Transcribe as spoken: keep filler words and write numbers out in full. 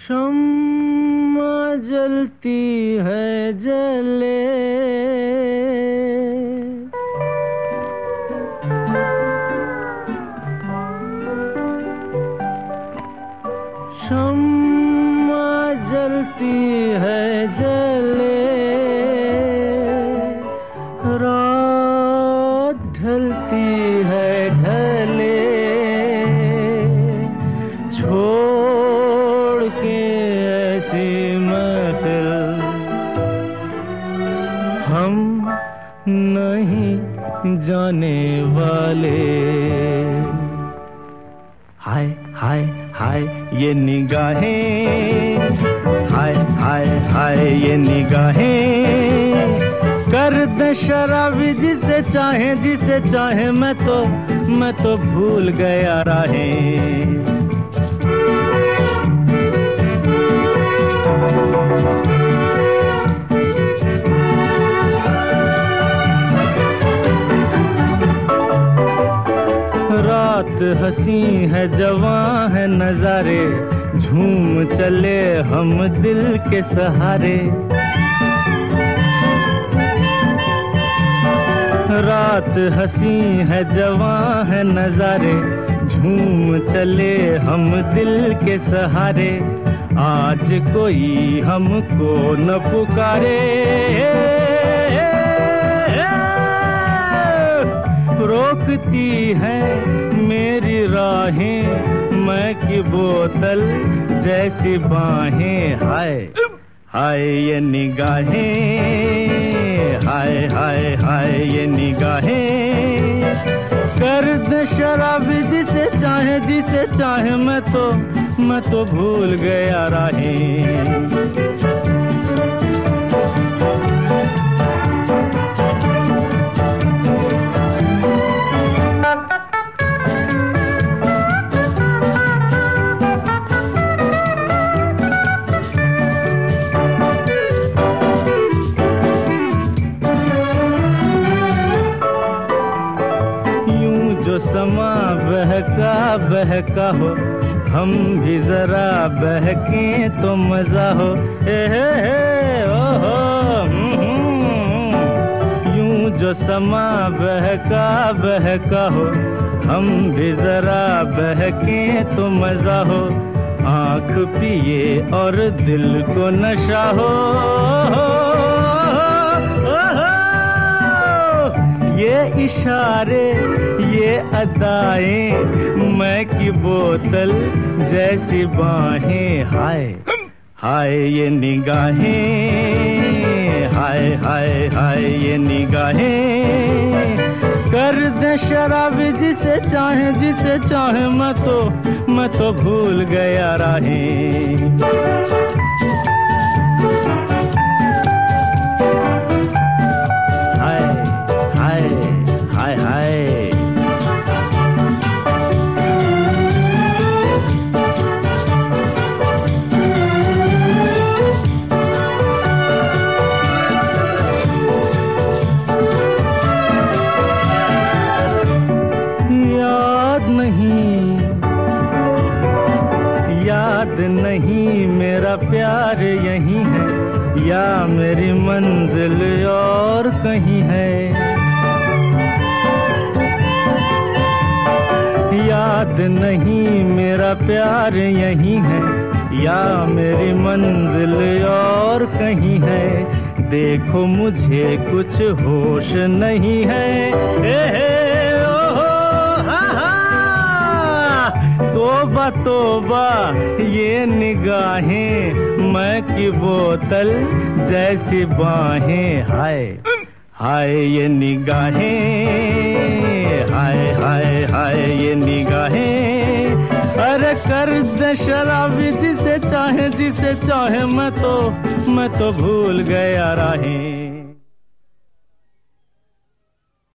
शम्मा जलती है जले, शम्मा जलती है जले, रात ढलती है ढले, छोड़ के ऐसी महफिल हम नहीं जाने वाले। हाय हाय हाय ये निगाहें, हाय हाय हाय ये निगाहें, कर दे शराबी जिसे चाहे जिसे चाहे, मैं तो मैं तो भूल गया राहें। रात हंसी है जवां है नजारे, झूम चले हम दिल के सहारे। रात हंसी है जवां है नजारे, झूम चले हम दिल के सहारे। आज कोई हमको न पुकारे, रोकती है मेरी राहें मैं की बोतल जैसी बाहें। हाय हाय ये निगाहें, हाय हाय हाय ये निगाहें, कर दे शराबी जिसे चाहे जिसे चाहे, मैं तो मैं तो भूल गया राहें। जो समा बहका बहका हो, हम भी जरा बहकें तो मजा हो। ए हे हे ओ हो, यूं जो समा बहका बहका हो, हम भी जरा बहकें तो मजा हो। आँख पिए और दिल को नशा हो, ये इशारे ये अदाएं मैं की बोतल जैसी बाहें। हाय हाय ये निगाहें, हाय हाय हाय ये निगाहें, कर दे शराबी जिसे चाहे जिसे चाहे, मैं तो मैं तो भूल गया राहें। याद नहीं मेरा प्यार यहीं है, या मेरी मंजिल और कहीं है। याद नहीं मेरा प्यार यहीं है, या मेरी मंजिल और कहीं है। देखो मुझे कुछ होश नहीं है, ए हे तोबा तोबा ये निगाहें मैं की बोतल जैसी बाहें। हाय हाय ये निगाहें, हाय हाय हाय ये निगाहें, अरे कर दे शराबी जिसे चाहे जिसे चाहे, मैं तो मैं तो भूल गया राहें।